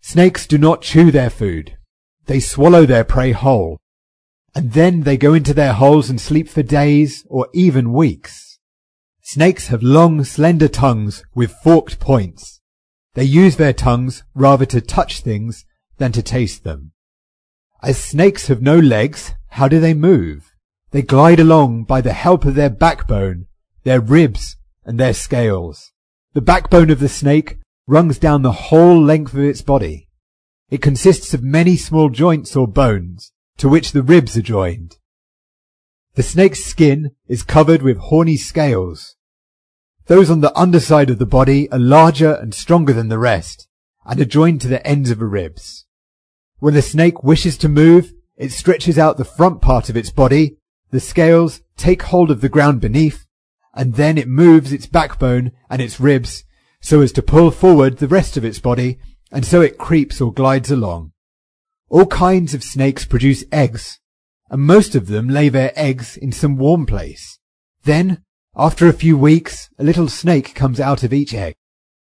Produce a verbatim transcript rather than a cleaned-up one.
Snakes do not chew their food. They swallow their prey whole, and then they go into their holes and sleep for days or even weeks. Snakes have long, slender tongues with forked points. They use their tongues rather to touch things than to taste them. As snakes have no legs, how do they move? They glide along by the help of their backbone, their ribs, and their scales. The backbone of the snake runs down the whole length of its body. It consists of many small joints or bones, to which the ribs are joined. The snake's skin is covered with horny scales. Those on the underside of the body are larger and stronger than the rest, and are joined to the ends of the ribs. When the snake wishes to move, it stretches out the front part of its body, the scales take hold of the ground beneath, and then it moves its backbone and its ribs so as to pull forward the rest of its body, and so it creeps or glides along. All kinds of snakes produce eggs, and most of them lay their eggs in some warm place. Then, after a few weeks, a little snake comes out of each egg.